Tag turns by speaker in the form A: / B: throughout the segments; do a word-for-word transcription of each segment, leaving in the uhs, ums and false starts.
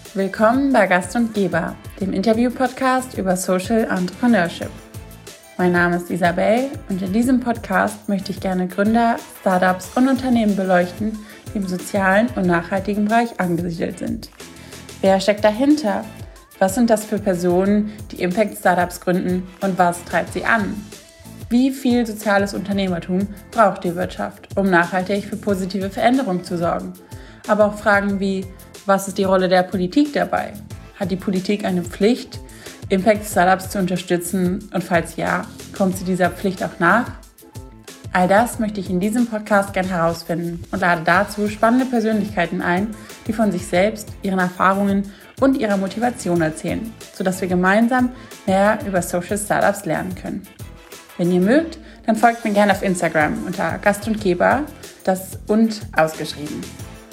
A: Willkommen bei Gast und Geber, dem Interview-Podcast über Social Entrepreneurship. Mein Name ist Isabel und in diesem Podcast möchte ich gerne Gründer, Startups und Unternehmen beleuchten, die im sozialen und nachhaltigen Bereich angesiedelt sind. Wer steckt dahinter? Was sind das für Personen, die Impact-Startups gründen und was treibt sie an? Wie viel soziales Unternehmertum braucht die Wirtschaft, um nachhaltig für positive Veränderung zu sorgen? Aber auch Fragen wie, was ist die Rolle der Politik dabei? Hat die Politik eine Pflicht, Impact-Startups zu unterstützen? Und falls ja, kommt sie dieser Pflicht auch nach? All das möchte ich in diesem Podcast gerne herausfinden und lade dazu spannende Persönlichkeiten ein, die von sich selbst, ihren Erfahrungen und ihrer Motivation erzählen, sodass wir gemeinsam mehr über Social Startups lernen können. Wenn ihr mögt, dann folgt mir gerne auf Instagram unter Gast und Geber, das und ausgeschrieben.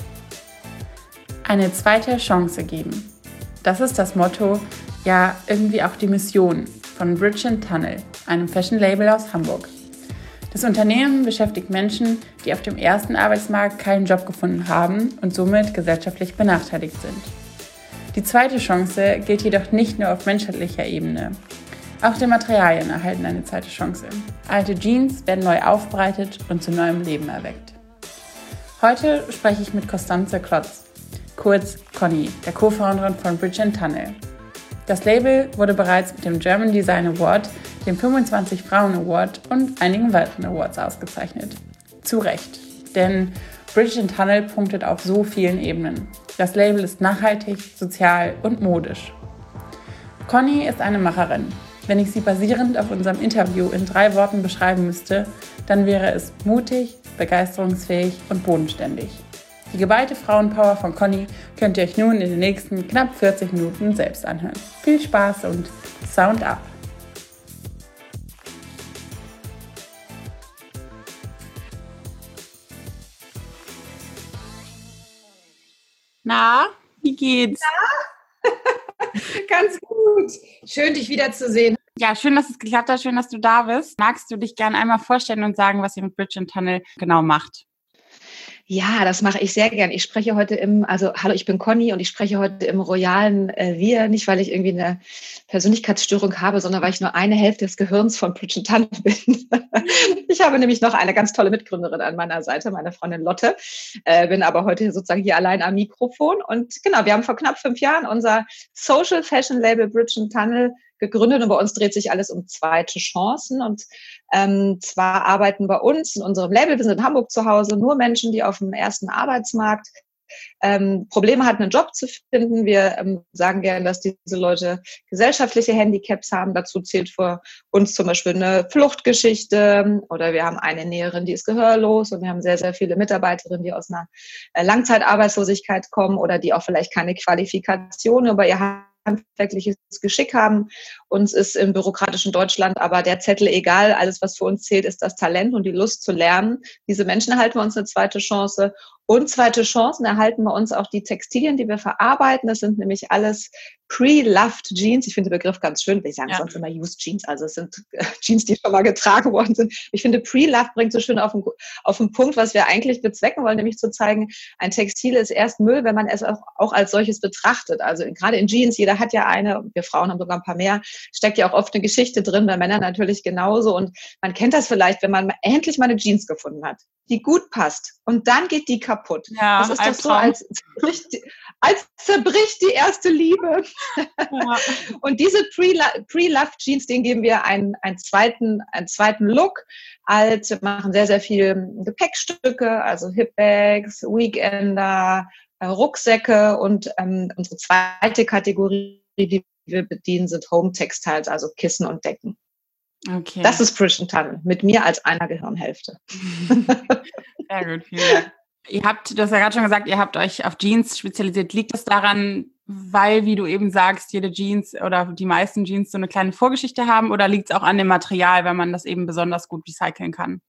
A: Eine zweite Chance geben. Das ist das Motto, ja irgendwie auch die Mission von Bridge and Tunnel, einem Fashion-Label aus Hamburg. Das Unternehmen beschäftigt Menschen, die auf dem ersten Arbeitsmarkt keinen Job gefunden haben und somit gesellschaftlich benachteiligt sind. Die zweite Chance gilt jedoch nicht nur auf menschlicher Ebene. Auch die Materialien erhalten eine zweite Chance. Alte Jeans werden neu aufbereitet und zu neuem Leben erweckt. Heute spreche ich mit Constanze Klotz, kurz Conny, der Co-Founderin von Bridge and Tunnel. Das Label wurde bereits mit dem German Design Award, dem fünfundzwanzig Frauen Award und einigen weiteren Awards ausgezeichnet. Zu Recht, denn Bridge and Tunnel punktet auf so vielen Ebenen. Das Label ist nachhaltig, sozial und modisch. Conny ist eine Macherin. Wenn ich sie basierend auf unserem Interview in drei Worten beschreiben müsste, dann wäre es mutig, begeisterungsfähig und bodenständig. Die geballte Frauenpower von Conny könnt ihr euch nun in den nächsten knapp vierzig Minuten selbst anhören. Viel Spaß und Sound up! Na, wie geht's?
B: Ja. Ganz gut. Schön, dich wiederzusehen.
A: Ja, schön, dass es geklappt hat. Schön, dass du da bist. Magst du dich gerne einmal vorstellen und sagen, was ihr mit Bridge and Tunnel genau macht?
B: Ja, das mache ich sehr gern. Ich spreche heute im, also hallo, ich bin Conny und ich spreche heute im royalen äh, Wir, nicht weil ich irgendwie eine Persönlichkeitsstörung habe, sondern weil ich nur eine Hälfte des Gehirns von Bridge and Tunnel bin. Ich habe nämlich noch eine ganz tolle Mitgründerin an meiner Seite, meine Freundin Lotte, äh, bin aber heute sozusagen hier allein am Mikrofon. Und genau, wir haben vor knapp fünf Jahren unser Social Fashion Label Bridge and Tunnel gegründet und bei uns dreht sich alles um zweite Chancen und ähm, zwar arbeiten bei uns in unserem Label, wir sind in Hamburg zu Hause, nur Menschen, die auf dem ersten Arbeitsmarkt ähm, Probleme hatten, einen Job zu finden. Wir ähm, sagen gerne, dass diese Leute gesellschaftliche Handicaps haben. Dazu zählt für uns zum Beispiel eine Fluchtgeschichte oder wir haben eine Näherin, die ist gehörlos und wir haben sehr, sehr viele Mitarbeiterinnen, die aus einer äh, Langzeitarbeitslosigkeit kommen oder die auch vielleicht keine Qualifikation über ihr handwerkliches Geschick haben. Uns ist im bürokratischen Deutschland aber der Zettel egal. Alles, was für uns zählt, ist das Talent und die Lust zu lernen. Diese Menschen erhalten wir uns eine zweite Chance. Und zweite Chancen erhalten wir uns auch die Textilien, die wir verarbeiten. Das sind nämlich alles pre-loved Jeans. Ich finde den Begriff ganz schön. Wir sagen ja sonst immer used Jeans. Also es sind Jeans, die schon mal getragen worden sind. Ich finde, pre-loved bringt so schön auf den, auf den Punkt, was wir eigentlich bezwecken wollen, nämlich zu zeigen, ein Textil ist erst Müll, wenn man es auch, auch als solches betrachtet. Also gerade in Jeans, jeder hat ja eine, wir Frauen haben sogar ein paar mehr, steckt ja auch oft eine Geschichte drin, bei Männern natürlich genauso. Und man kennt das vielleicht, wenn man endlich mal eine Jeans gefunden hat, die gut passt. Und dann geht die kaputt.
A: Ja,
B: das ist doch so, als zerbricht, die, als zerbricht die erste Liebe. Ja. Und diese Pre-Loved Jeans, denen geben wir einen, einen, zweiten, einen zweiten Look. Als wir machen sehr, sehr viel Gepäckstücke, also Hipbags, Weekender, Rucksäcke und ähm, unsere zweite Kategorie, die wir bedienen, sind Home Textiles, also Kissen und Decken.
A: Okay.
B: Das ist Bridge and Tunnel, mit mir als einer Gehirnhälfte.
A: Sehr gut, vielen Dank. Ihr habt, du hast ja gerade schon gesagt, ihr habt euch auf Jeans spezialisiert. Liegt das daran, weil, wie du eben sagst, jede Jeans oder die meisten Jeans so eine kleine Vorgeschichte haben, oder liegt es auch an dem Material, weil man das eben besonders gut recyceln kann?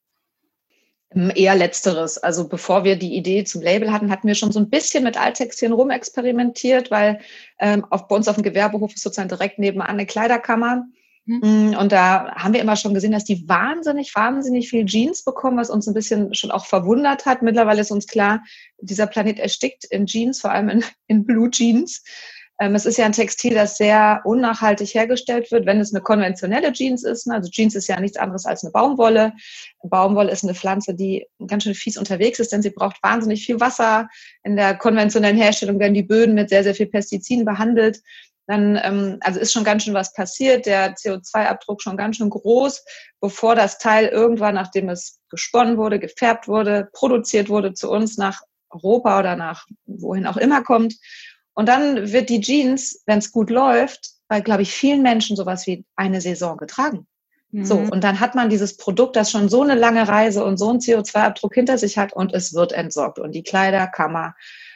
B: Eher Letzteres. Also bevor wir die Idee zum Label hatten, hatten wir schon so ein bisschen mit Alttextilien rumexperimentiert, weil ähm, auf, bei uns auf dem Gewerbehof ist sozusagen direkt nebenan eine Kleiderkammer. Und da haben wir immer schon gesehen, dass die wahnsinnig, wahnsinnig viel Jeans bekommen, was uns ein bisschen schon auch verwundert hat. Mittlerweile ist uns klar, dieser Planet erstickt in Jeans, vor allem in, in Blue Jeans. Ähm, es ist ja ein Textil, das sehr unnachhaltig hergestellt wird, wenn es eine konventionelle Jeans ist. Ne? Also Jeans ist ja nichts anderes als eine Baumwolle. Baumwolle ist eine Pflanze, die ganz schön fies unterwegs ist, denn sie braucht wahnsinnig viel Wasser. In der konventionellen Herstellung werden die Böden mit sehr, sehr viel Pestiziden behandelt. Dann, ähm, also ist schon ganz schön was passiert, der C O zwei Abdruck schon ganz schön groß, bevor das Teil irgendwann, nachdem es gesponnen wurde, gefärbt wurde, produziert wurde, zu uns nach Europa oder nach wohin auch immer kommt. Und dann wird die Jeans, wenn es gut läuft, bei, glaube ich, vielen Menschen sowas wie eine Saison getragen. Mhm. So, und dann hat man dieses Produkt, das schon so eine lange Reise und so einen C O zwei Abdruck hinter sich hat und es wird entsorgt. Und die Kleiderkammer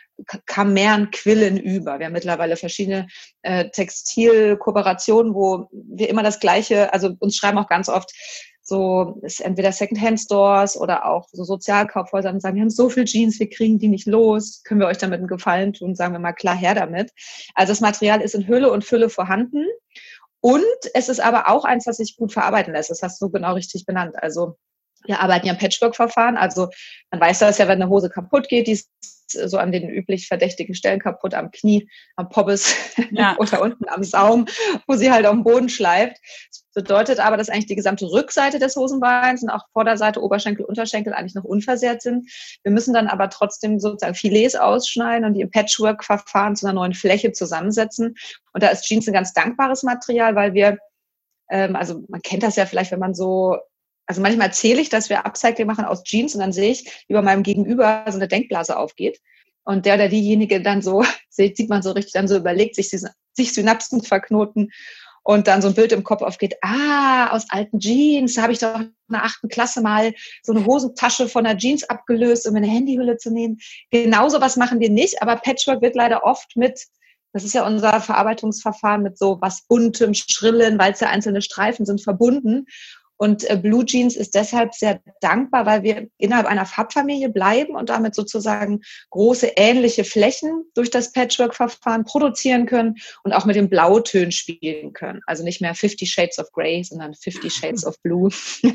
B: Kammern quillen über. Wir haben mittlerweile verschiedene äh, Textilkooperationen, wo wir immer das Gleiche, also uns schreiben auch ganz oft so, ist entweder Secondhand-Stores oder auch so Sozialkaufhäuser und sagen, wir haben so viel Jeans, wir kriegen die nicht los, können wir euch damit einen Gefallen tun? Sagen wir mal, klar, her damit. Also das Material ist in Hülle und Fülle vorhanden und es ist aber auch eins, was sich gut verarbeiten lässt. Das hast du genau richtig benannt. Also wir arbeiten ja im Patchwork-Verfahren. Also man weiß das ja, wenn eine Hose kaputt geht, die ist so an den üblich verdächtigen Stellen kaputt, am Knie, am Pobbes ja. oder unten am Saum, wo sie halt auf dem Boden schleift. Das bedeutet aber, dass eigentlich die gesamte Rückseite des Hosenbeins und auch Vorderseite, Oberschenkel, Unterschenkel eigentlich noch unversehrt sind. Wir müssen dann aber trotzdem sozusagen Filets ausschneiden und die im Patchwork-Verfahren zu einer neuen Fläche zusammensetzen. Und da ist Jeans ein ganz dankbares Material, weil wir, ähm, also man kennt das ja vielleicht, wenn man so Also manchmal erzähle ich, dass wir Upcycling machen aus Jeans und dann sehe ich, wie bei meinem Gegenüber so eine Denkblase aufgeht. Und der oder diejenige dann so, sieht, sieht man so richtig, dann so überlegt, sich, sich Synapsen verknoten und dann so ein Bild im Kopf aufgeht. Ah, aus alten Jeans, da habe ich doch in der achten Klasse mal so eine Hosentasche von der Jeans abgelöst, um eine Handyhülle zu nehmen. Genau sowas machen wir nicht, aber Patchwork wird leider oft mit, das ist ja unser Verarbeitungsverfahren, mit so was Buntem, Schrillen, weil es ja einzelne Streifen sind, verbunden. Und äh, Blue Jeans ist deshalb sehr dankbar, weil wir innerhalb einer Farbfamilie bleiben und damit sozusagen große ähnliche Flächen durch das Patchwork-Verfahren produzieren können und auch mit den Blautönen spielen können. Also nicht mehr Fifty Shades of Grey, sondern Fifty Shades of Blue.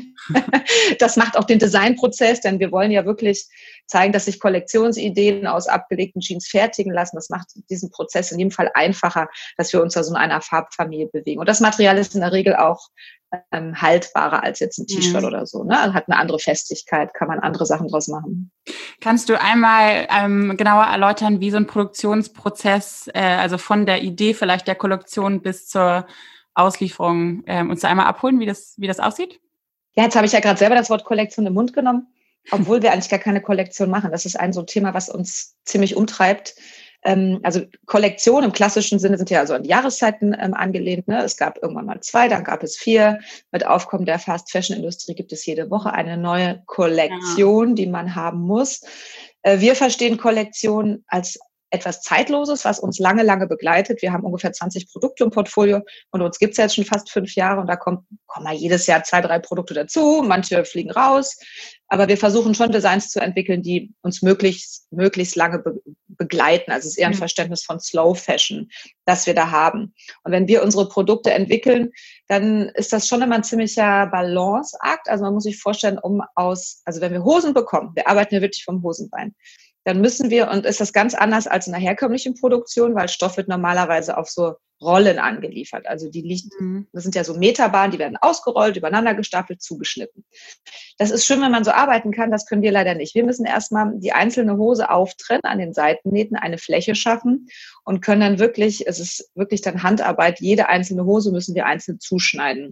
B: Das macht auch den Designprozess, denn wir wollen ja wirklich zeigen, dass sich Kollektionsideen aus abgelegten Jeans fertigen lassen. Das macht diesen Prozess in jedem Fall einfacher, dass wir uns da so in einer Farbfamilie bewegen. Und das Material ist in der Regel auch ähm, haltbarer als jetzt ein T-Shirt mhm. oder so. Ne? Also hat eine andere Festigkeit, kann man andere Sachen draus machen.
A: Kannst du einmal ähm, genauer erläutern, wie so ein Produktionsprozess, äh, also von der Idee vielleicht der Kollektion bis zur Auslieferung, äh, uns da einmal abholen, wie das, wie das aussieht?
B: Ja, jetzt habe ich ja gerade selber das Wort Kollektion im Mund genommen, obwohl wir eigentlich gar keine Kollektion machen. Das ist ein so ein Thema, was uns ziemlich umtreibt. Ähm, also Kollektion im klassischen Sinne sind ja also an die Jahreszeiten ähm, angelehnt. Ne? Es gab irgendwann mal zwei, dann gab es vier. Mit Aufkommen der Fast-Fashion-Industrie gibt es jede Woche eine neue Kollektion, ja. die man haben muss. Äh, wir verstehen Kollektion als etwas Zeitloses, was uns lange, lange begleitet. Wir haben ungefähr zwanzig Produkte im Portfolio und uns gibt's ja jetzt schon fast fünf Jahre und da kommt, kommen mal jedes Jahr zwei, drei Produkte dazu, manche fliegen raus, aber wir versuchen schon Designs zu entwickeln, die uns möglichst, möglichst lange be- begleiten. Also es ist eher ein Verständnis von Slow Fashion, das wir da haben. Und wenn wir unsere Produkte entwickeln, dann ist das schon immer ein ziemlicher Balanceakt. Also man muss sich vorstellen, um aus, also wenn wir Hosen bekommen, wir arbeiten ja wirklich vom Hosenbein, dann müssen wir, und ist das ganz anders als in der herkömmlichen Produktion, weil Stoff wird normalerweise auf so Rollen angeliefert. Also die liegt, das sind ja so Meterbahnen, die werden ausgerollt, übereinander gestapelt, zugeschnitten. Das ist schön, wenn man so arbeiten kann, das können wir leider nicht. Wir müssen erstmal die einzelne Hose auftrennen, an den Seitennähten eine Fläche schaffen und können dann wirklich, es ist wirklich dann Handarbeit, jede einzelne Hose müssen wir einzeln zuschneiden.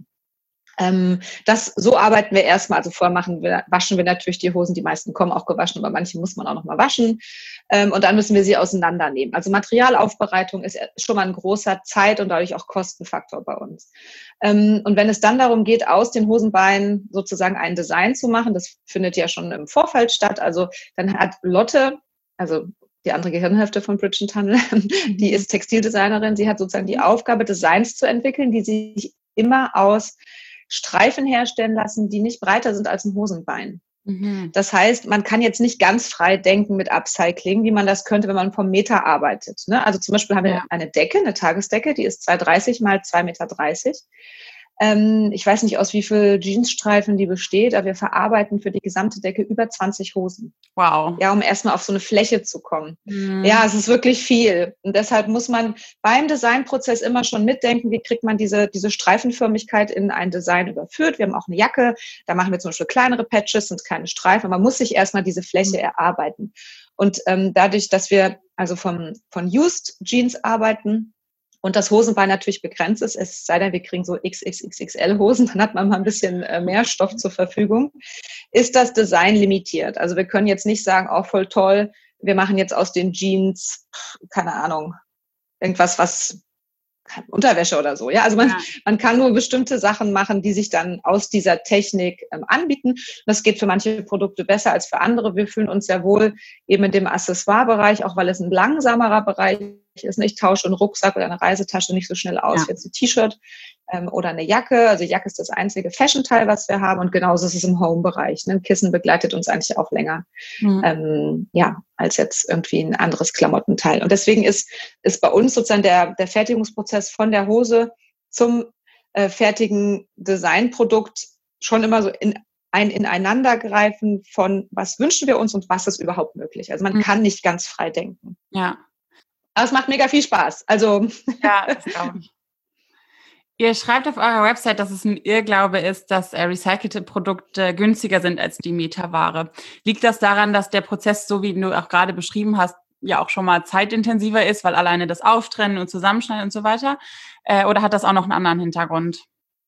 B: Ähm, das, so arbeiten wir erstmal, also vorher machen wir, waschen wir natürlich die Hosen, die meisten kommen auch gewaschen, aber manche muss man auch nochmal waschen, ähm, und dann müssen wir sie auseinandernehmen. Also Materialaufbereitung ist schon mal ein großer Zeit- und dadurch auch Kostenfaktor bei uns. Ähm, und wenn es dann darum geht, aus den Hosenbeinen sozusagen ein Design zu machen, das findet ja schon im Vorfeld statt, also dann hat Lotte, also die andere Gehirnhälfte von Bridget Tunnel, die ist Textildesignerin, sie hat sozusagen die Aufgabe, Designs zu entwickeln, die sich immer aus Streifen herstellen lassen, die nicht breiter sind als ein Hosenbein. Mhm. Das heißt, man kann jetzt nicht ganz frei denken mit Upcycling, wie man das könnte, wenn man vom Meter arbeitet. Ne? Also zum Beispiel haben wir ja. eine Decke, eine Tagesdecke, die ist zwei Meter dreißig mal zwei Meter dreißig. Ähm, ich weiß nicht, aus wie viel Jeansstreifen die besteht, aber wir verarbeiten für die gesamte Decke über zwanzig Hosen.
A: Wow.
B: Ja, um erstmal auf so eine Fläche zu kommen.
A: Mhm.
B: Ja, es ist wirklich viel. Und deshalb muss man beim Designprozess immer schon mitdenken, wie kriegt man diese, diese Streifenförmigkeit in ein Design überführt. Wir haben auch eine Jacke, da machen wir zum Beispiel kleinere Patches und keine Streifen. Man muss sich erstmal diese Fläche erarbeiten. Und ähm, dadurch, dass wir also vom, von Used Jeans arbeiten, und das Hosenbein natürlich begrenzt ist, es sei denn, wir kriegen so X X X X L Hosen, dann hat man mal ein bisschen mehr Stoff zur Verfügung, ist das Design limitiert. Also wir können jetzt nicht sagen, oh, voll toll, wir machen jetzt aus den Jeans, keine Ahnung, irgendwas, was Unterwäsche oder so. Ja, also man, ja. man kann nur bestimmte Sachen machen, die sich dann aus dieser Technik ähm, anbieten. Das geht für manche Produkte besser als für andere. Wir fühlen uns sehr wohl eben in dem Accessoire-Bereich, auch weil es ein langsamerer Bereich ist. Ich tausche einen Rucksack oder eine Reisetasche nicht so schnell aus, ja. wie jetzt ein T-Shirt ähm, oder eine Jacke. Also Jacke ist das einzige Fashion-Teil, was wir haben. Und genauso ist es im Home-Bereich. Ein Kissen begleitet uns eigentlich auch länger, mhm. ähm, ja, als jetzt irgendwie ein anderes Klamottenteil. Und deswegen ist, ist bei uns sozusagen der, der Fertigungsprozess von der Hose zum äh, fertigen Designprodukt schon immer so in ein Ineinandergreifen von, was wünschen wir uns und was ist überhaupt möglich. Also man mhm. kann nicht ganz frei denken.
A: Ja.
B: Aber es macht mega viel Spaß. Also
A: ja, das glaube ich. Ihr schreibt auf eurer Website, dass es ein Irrglaube ist, dass äh, recycelte Produkte günstiger sind als die Metaware. Liegt das daran, dass der Prozess, so wie du auch gerade beschrieben hast, ja auch schon mal zeitintensiver ist, weil alleine das Auftrennen und Zusammenschneiden und so weiter? Äh, oder hat das auch noch einen anderen Hintergrund?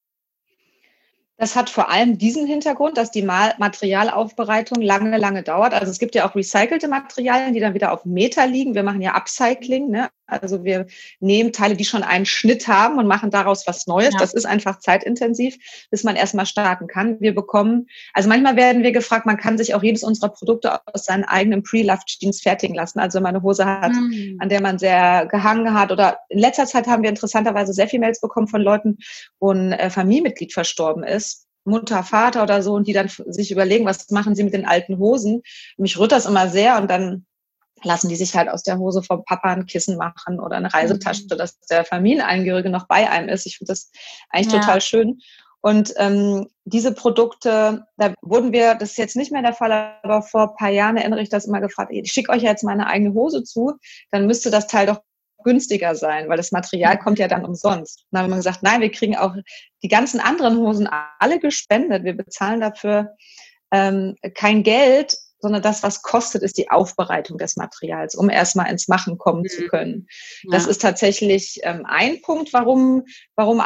B: Das hat vor allem diesen Hintergrund, dass die Materialaufbereitung lange, lange dauert. Also es gibt ja auch recycelte Materialien, die dann wieder auf Meter liegen. Wir machen ja Upcycling, ne? Also wir nehmen Teile, die schon einen Schnitt haben und machen daraus was Neues. Ja. Das ist einfach zeitintensiv, bis man erstmal starten kann. Wir bekommen, also manchmal werden wir gefragt, man kann sich auch jedes unserer Produkte aus seinen eigenen Pre-Loved Jeans fertigen lassen. Also wenn man eine Hose hat, mhm. an der man sehr gehangen hat, oder in letzter Zeit haben wir interessanterweise sehr viele Mails bekommen von Leuten, wo ein äh, Familienmitglied verstorben ist. Mutter, Vater oder so, und die dann sich überlegen, was machen sie mit den alten Hosen. Mich rührt das immer sehr, und dann lassen die sich halt aus der Hose vom Papa ein Kissen machen oder eine Reisetasche, mhm. dass der Familienangehörige noch bei einem ist. Ich finde das eigentlich ja. total schön. Und ähm, diese Produkte, da wurden wir, das ist jetzt nicht mehr der Fall, aber vor ein paar Jahren erinnere ich das immer gefragt, ich schicke euch ja jetzt meine eigene Hose zu, dann müsste das Teil doch günstiger sein, weil das Material kommt ja dann umsonst. Dann haben wir gesagt, nein, wir kriegen auch die ganzen anderen Hosen alle gespendet. Wir bezahlen dafür ähm, kein Geld, sondern das, was kostet, ist die Aufbereitung des Materials, um erstmal ins Machen kommen mhm. zu können. Ja. Das ist tatsächlich ähm, ein Punkt, warum, warum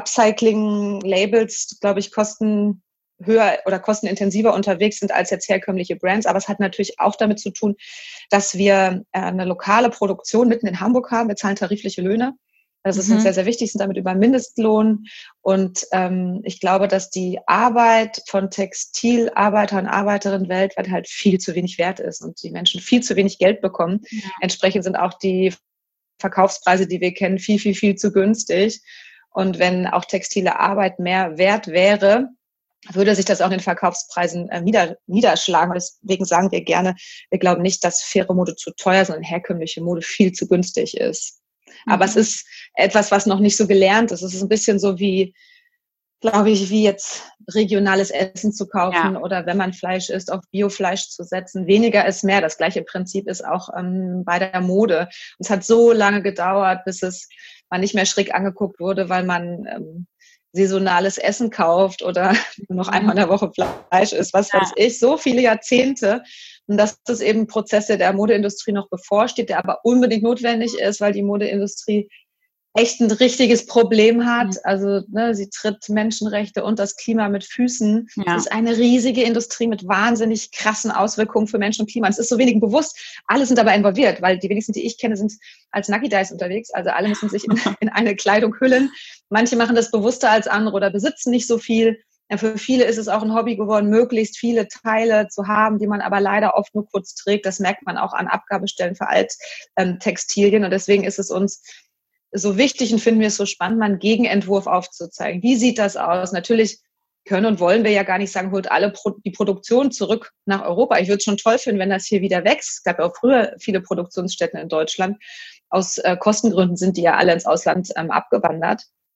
B: Upcycling-Labels, glaube ich, kosten höher oder kostenintensiver unterwegs sind als jetzt herkömmliche Brands. Aber es hat natürlich auch damit zu tun, dass wir äh, eine lokale Produktion mitten in Hamburg haben. Wir zahlen tarifliche Löhne. Das ist mhm. uns sehr, sehr wichtig, sind damit über Mindestlohn. Und ähm, ich glaube, dass die Arbeit von Textilarbeitern und Arbeiterinnen weltweit halt viel zu wenig wert ist und die Menschen viel zu wenig Geld bekommen. Ja. Entsprechend sind auch die Verkaufspreise, die wir kennen, viel, viel, viel zu günstig. Und wenn auch textile Arbeit mehr wert wäre, würde sich das auch in den Verkaufspreisen äh, nieder, niederschlagen. Deswegen sagen wir gerne, wir glauben nicht, dass faire Mode zu teuer, sondern herkömmliche Mode viel zu günstig ist. Mhm. Aber es ist etwas, was noch nicht so gelernt ist. Es ist ein bisschen so wie, glaube ich, wie jetzt regionales Essen zu kaufen ja. oder wenn man Fleisch isst, auf Biofleisch zu setzen. Weniger ist mehr. Das gleiche Prinzip ist auch ähm, bei der Mode. Und es hat so lange gedauert, bis es mal nicht mehr schräg angeguckt wurde, weil man ähm, saisonales Essen kauft oder nur noch einmal in der Woche Fleisch isst, was weiß ich, so viele Jahrzehnte. Und das ist eben ein Prozess, der der Modeindustrie noch bevorsteht, der aber unbedingt notwendig ist, weil die Modeindustrie echt ein richtiges Problem hat. Also ne, sie tritt Menschenrechte und das Klima mit Füßen. Ja. Es ist eine riesige Industrie mit wahnsinnig krassen Auswirkungen für Menschen und Klima. Es ist so wenig bewusst. Alle sind dabei involviert, weil die wenigsten, die ich kenne, sind als Nuggy Dice unterwegs. Also alle müssen sich in, in eine Kleidung hüllen. Manche machen das bewusster als andere oder besitzen nicht so viel. Ja, für viele ist es auch ein Hobby geworden, möglichst viele Teile zu haben, die man aber leider oft nur kurz trägt. Das merkt man auch an Abgabestellen für Alttextilien. Und deswegen ist es uns so wichtig und finden wir es so spannend, mal einen Gegenentwurf aufzuzeigen. Wie sieht das aus? Natürlich können und wollen wir ja gar nicht sagen, holt alle Pro- die Produktion zurück nach Europa. Ich würde es schon toll finden, wenn das hier wieder wächst. Es gab ja auch früher viele Produktionsstätten in Deutschland. Aus äh, Kostengründen sind die ja alle ins Ausland ähm, abgewandert.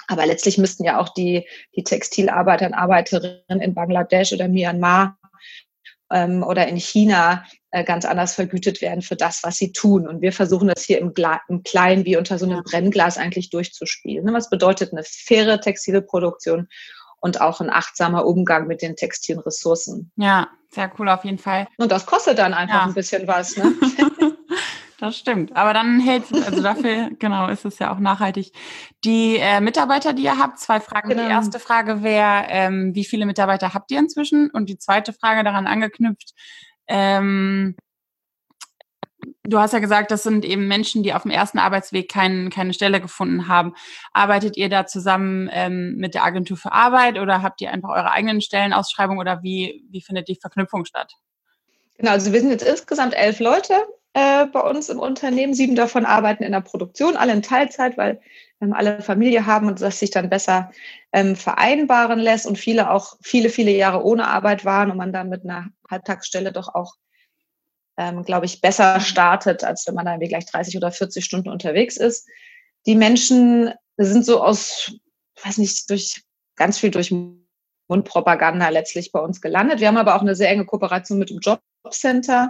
B: Aber letztlich müssten ja auch die, die Textilarbeiter und Arbeiterinnen in Bangladesch oder Myanmar ähm, oder in China äh, ganz anders vergütet werden für das, was sie tun. Und wir versuchen das hier im, Gla- im Kleinen wie unter so einem ja. Brennglas eigentlich durchzuspielen. Ne? Was bedeutet eine faire textile Produktion und auch ein achtsamer Umgang mit den textilen Ressourcen?
A: Ja, sehr cool auf jeden Fall.
B: Und das kostet dann einfach ja. ein bisschen was, ne?
A: Das stimmt. Aber dann hält es, also dafür, genau, ist es ja auch nachhaltig. Die äh, Mitarbeiter, die ihr habt, zwei Fragen. Genau. Die erste Frage wäre, ähm, wie viele Mitarbeiter habt ihr inzwischen? Und die zweite Frage daran angeknüpft, ähm, du hast ja gesagt, das sind eben Menschen, die auf dem ersten Arbeitsweg kein, keine Stelle gefunden haben. Arbeitet ihr da zusammen ähm, mit der Agentur für Arbeit oder habt ihr einfach eure eigenen Stellenausschreibungen oder wie, wie findet die Verknüpfung statt?
B: Genau, also wir sind jetzt insgesamt elf Leute äh, bei uns im Unternehmen. Sieben davon arbeiten in der Produktion, alle in Teilzeit, weil ähm, alle Familie haben und das sich dann besser ähm, vereinbaren lässt und viele auch viele, viele Jahre ohne Arbeit waren und man dann mit einer Halbtagsstelle doch auch, ähm, glaube ich, besser startet, als wenn man dann wie gleich dreißig oder vierzig Stunden unterwegs ist. Die Menschen sind so aus, weiß nicht, durch ganz viel durch Mundpropaganda letztlich bei uns gelandet. Wir haben aber auch eine sehr enge Kooperation mit dem Jobcenter.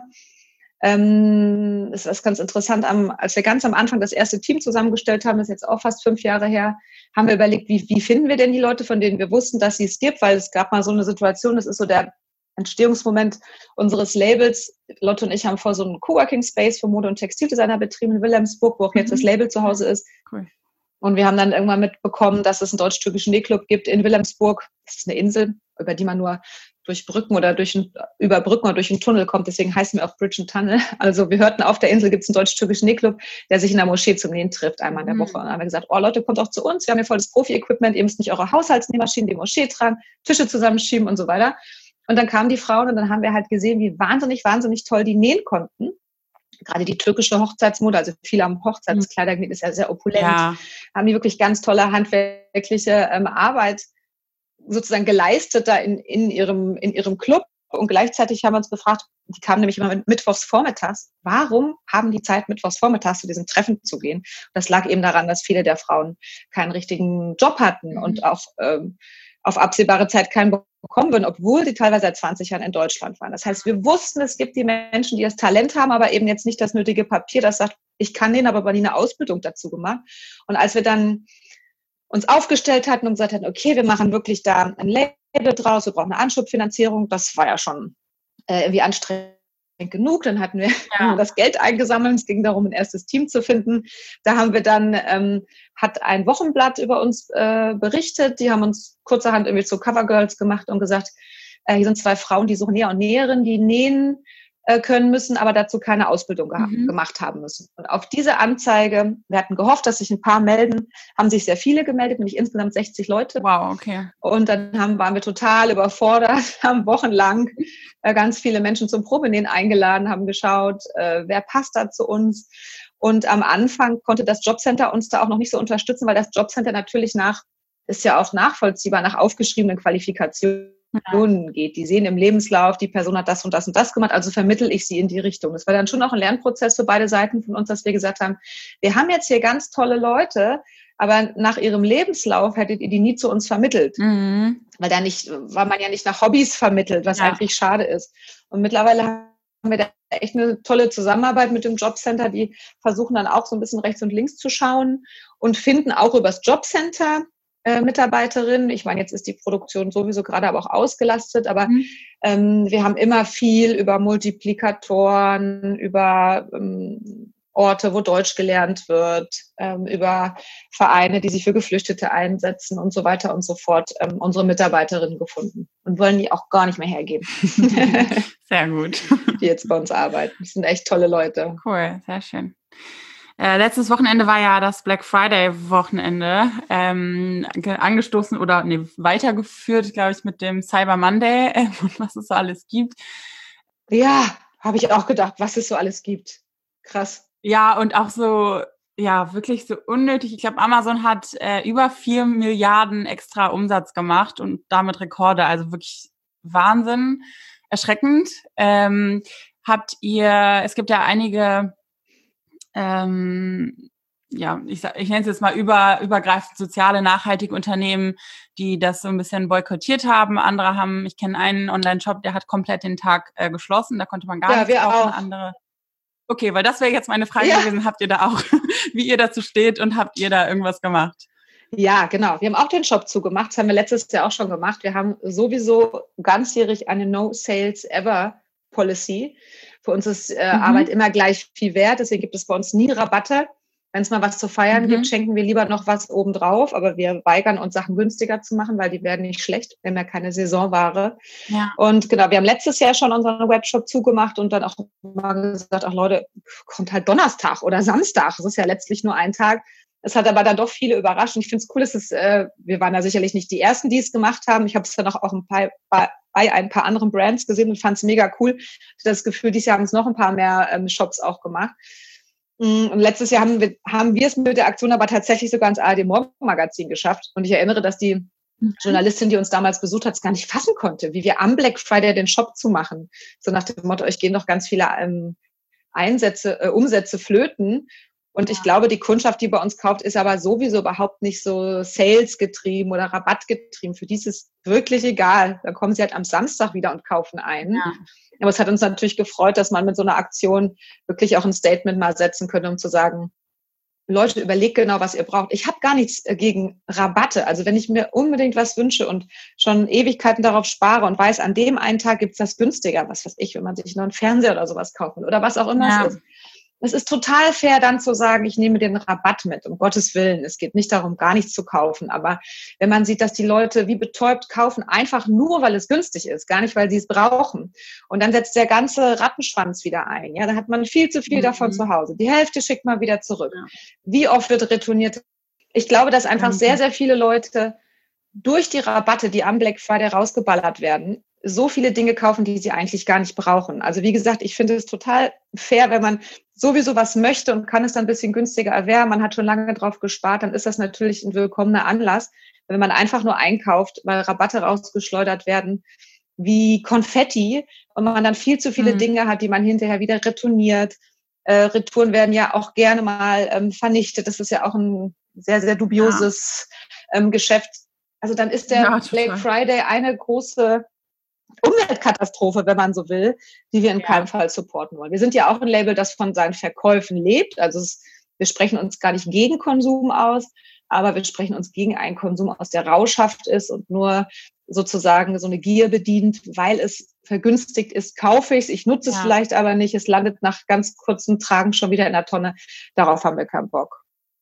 B: Ähm, es ist ganz interessant, am, als wir ganz am Anfang das erste Team zusammengestellt haben, das ist jetzt auch fast fünf Jahre her, haben wir überlegt, wie, wie finden wir denn die Leute, von denen wir wussten, dass sie es gibt, weil es gab mal so eine Situation, das ist so der Entstehungsmoment unseres Labels. Lotte und ich haben vor so einem Coworking Space für Mode- und Textildesigner betrieben in Wilhelmsburg, wo auch jetzt das Label zu Hause ist. Cool. Und wir haben dann irgendwann mitbekommen, dass es einen deutsch-türkischen Nähclub gibt in Wilhelmsburg. Das ist eine Insel, über die man nur durch Brücken oder durch ein, über Brücken oder durch einen Tunnel kommt. Deswegen heißen wir auch Bridge and Tunnel. Also wir hörten, auf der Insel gibt es einen deutsch-türkischen Nähclub, der sich in der Moschee zum Nähen trifft, einmal in der Woche. Und dann haben wir gesagt, oh Leute, kommt auch zu uns. Wir haben hier volles Profi-Equipment. Ihr müsst nicht eure Haushaltsnähmaschinen in die Moschee tragen, Tische zusammenschieben und so weiter. Und dann kamen die Frauen und dann haben wir halt gesehen, wie wahnsinnig, wahnsinnig toll die nähen konnten. Gerade die türkische Hochzeitsmode, also viele haben Hochzeitskleider genäht, ist ja sehr opulent, ja. Haben die wirklich ganz tolle handwerkliche ähm, Arbeit sozusagen geleistet da in, in, ihrem, in ihrem Club. Und gleichzeitig haben wir uns gefragt, die kamen nämlich immer mittwochs vormittags, warum haben die Zeit, mittwochs vormittags zu diesem Treffen zu gehen? Das lag eben daran, dass viele der Frauen keinen richtigen Job hatten mhm. und auch ähm, auf absehbare Zeit keinen bekommen würden, obwohl sie teilweise seit zwanzig Jahren in Deutschland waren. Das heißt, wir wussten, es gibt die Menschen, die das Talent haben, aber eben jetzt nicht das nötige Papier, das sagt, ich kann den, aber nie eine Ausbildung dazu gemacht. Und als wir dann uns aufgestellt hatten und gesagt hatten, okay, wir machen wirklich da ein Label draus, wir brauchen eine Anschubfinanzierung, das war ja schon äh, irgendwie anstrengend genug. Dann hatten wir ja. das Geld eingesammelt. Es ging darum, ein erstes Team zu finden. Da haben wir dann, ähm, hat ein Wochenblatt über uns äh, berichtet. Die haben uns kurzerhand irgendwie zu Covergirls gemacht und gesagt, äh, hier sind zwei Frauen, die suchen Näher und Näherinnen, die nähen äh, können müssen, aber dazu keine Ausbildung geha- mhm. gemacht haben müssen. Und auf diese Anzeige, wir hatten gehofft, dass sich ein paar melden, haben sich sehr viele gemeldet, nämlich insgesamt sechzig Leute.
A: Wow, okay.
B: Und dann haben, waren wir total überfordert, haben wochenlang äh, ganz viele Menschen zum Probenähen eingeladen, haben geschaut, äh, wer passt da zu uns. Und am Anfang konnte das Jobcenter uns da auch noch nicht so unterstützen, weil das Jobcenter natürlich nach, ist ja auch nachvollziehbar, nach aufgeschriebenen Qualifikationen ja. geht. Die sehen im Lebenslauf, die Person hat das und das und das gemacht, also vermittle ich sie in die Richtung. Das war dann schon auch ein Lernprozess für beide Seiten von uns, dass wir gesagt haben, wir haben jetzt hier ganz tolle Leute, aber nach ihrem Lebenslauf hättet ihr die nie zu uns vermittelt. Mhm. Weil da nicht, weil man ja nicht nach Hobbys vermittelt, was ja. eigentlich schade ist. Und mittlerweile haben wir da echt eine tolle Zusammenarbeit mit dem Jobcenter, die versuchen dann auch so ein bisschen rechts und links zu schauen und finden auch übers Jobcenter äh, Mitarbeiterinnen. Ich meine, jetzt ist die Produktion sowieso gerade aber auch ausgelastet, aber mhm. ähm, wir haben immer viel über Multiplikatoren, über ähm, Orte, wo Deutsch gelernt wird, ähm, über Vereine, die sich für Geflüchtete einsetzen und so weiter und so fort, ähm, unsere Mitarbeiterinnen gefunden und wollen die auch gar nicht mehr hergeben.
A: Sehr gut.
B: Die jetzt bei uns arbeiten. Das sind echt tolle Leute.
A: Cool, sehr schön. Äh, letztes Wochenende war ja das Black Friday-Wochenende ähm, angestoßen oder nee, weitergeführt, glaube ich, mit dem Cyber Monday äh, und was es so alles gibt.
B: Ja, habe ich auch gedacht, was es so alles gibt. Krass.
A: Ja, und auch so, ja, wirklich so unnötig. Ich glaube, Amazon hat äh, über vier Milliarden extra Umsatz gemacht und damit Rekorde. Also wirklich Wahnsinn, erschreckend. Ähm, habt ihr, es gibt ja einige ähm, ja, ich, ich nenne es jetzt mal über, übergreifend soziale, nachhaltige Unternehmen, die das so ein bisschen boykottiert haben. Andere haben, ich kenne einen Online-Shop, der hat komplett den Tag äh, geschlossen, da konnte man gar
B: Ja,
A: nichts
B: wir
A: kaufen.
B: auch.
A: Andere. Okay, weil das wäre jetzt meine Frage
B: Ja.
A: gewesen, habt ihr da auch, wie ihr dazu steht und habt ihr da irgendwas gemacht?
B: Ja, genau. Wir haben auch den Shop zugemacht. Das haben wir letztes Jahr auch schon gemacht. Wir haben sowieso ganzjährig eine No Sales Ever Policy. Für uns ist äh, mhm. Arbeit immer gleich viel wert. Deswegen gibt es bei uns nie Rabatte. Wenn es mal was zu feiern mhm. gibt, schenken wir lieber noch was obendrauf. Aber wir weigern uns, Sachen günstiger zu machen, weil die werden nicht schlecht. Wir haben ja keine Saisonware. Ja. Und genau, wir haben letztes Jahr schon unseren Webshop zugemacht und dann auch mal gesagt, ach Leute, kommt halt Donnerstag oder Samstag. Das ist ja letztlich nur ein Tag. Es hat aber dann doch viele überrascht. Und ich finde es cool, dass es, äh, wir waren da sicherlich nicht die Ersten, die es gemacht haben. Ich habe es dann auch, auch ein paar, bei, bei ein paar anderen Brands gesehen und fand es mega cool. Ich hatte das Gefühl, dieses Jahr haben es noch ein paar mehr ähm, Shops auch gemacht. Und letztes Jahr haben wir, haben wir es mit der Aktion aber tatsächlich sogar ins A R D Morgenmagazin geschafft. Und ich erinnere, dass die Journalistin, die uns damals besucht hat, es gar nicht fassen konnte, wie wir am Black Friday den Shop zumachen. So nach dem Motto, euch gehen doch ganz viele ähm, Einsätze, äh, Umsätze flöten. Und ich glaube, die Kundschaft, die bei uns kauft, ist aber sowieso überhaupt nicht so Sales-getrieben oder Rabatt-getrieben. Für die ist es wirklich egal. Dann kommen sie halt am Samstag wieder und kaufen ein. Ja. Aber es hat uns natürlich gefreut, dass man mit so einer Aktion wirklich auch ein Statement mal setzen könnte, um zu sagen, Leute, überlegt genau, was ihr braucht. Ich habe gar nichts gegen Rabatte. Also wenn ich mir unbedingt was wünsche und schon Ewigkeiten darauf spare und weiß, an dem einen Tag gibt's das günstiger, was weiß ich, wenn man sich noch einen Fernseher oder sowas kaufen will oder was auch immer ja. es ist. Es ist total fair, dann zu sagen, ich nehme den Rabatt mit, um Gottes Willen. Es geht nicht darum, gar nichts zu kaufen. Aber wenn man sieht, dass die Leute wie betäubt kaufen, einfach nur, weil es günstig ist, gar nicht, weil sie es brauchen. Und dann setzt der ganze Rattenschwanz wieder ein. Ja, da hat man viel zu viel mhm. davon zu Hause. Die Hälfte schickt man wieder zurück. Ja. Wie oft wird retourniert? Ich glaube, dass einfach mhm. sehr, sehr viele Leute durch die Rabatte, die am Black Friday rausgeballert werden, so viele Dinge kaufen, die sie eigentlich gar nicht brauchen. Also wie gesagt, ich finde es total fair, wenn man sowieso was möchte und kann es dann ein bisschen günstiger erwerben, man hat schon lange drauf gespart, dann ist das natürlich ein willkommener Anlass. Wenn man einfach nur einkauft, weil Rabatte rausgeschleudert werden, wie Konfetti und man dann viel zu viele mhm. Dinge hat, die man hinterher wieder retourniert. Äh, Retouren werden ja auch gerne mal ähm, vernichtet. Das ist ja auch ein sehr, sehr dubioses ja. ähm, Geschäft. Also dann ist der ja, Black Friday eine große Umweltkatastrophe, wenn man so will, die wir in ja. keinem Fall supporten wollen. Wir sind ja auch ein Label, das von seinen Verkäufen lebt. Also es, wir sprechen uns gar nicht gegen Konsum aus, aber wir sprechen uns gegen einen Konsum aus, der rauschhaft ist und nur sozusagen so eine Gier bedient, weil es vergünstigt ist, kaufe ich es, ich nutze ja. es vielleicht aber nicht, es landet nach ganz kurzem Tragen schon wieder in der Tonne. Darauf haben wir keinen Bock.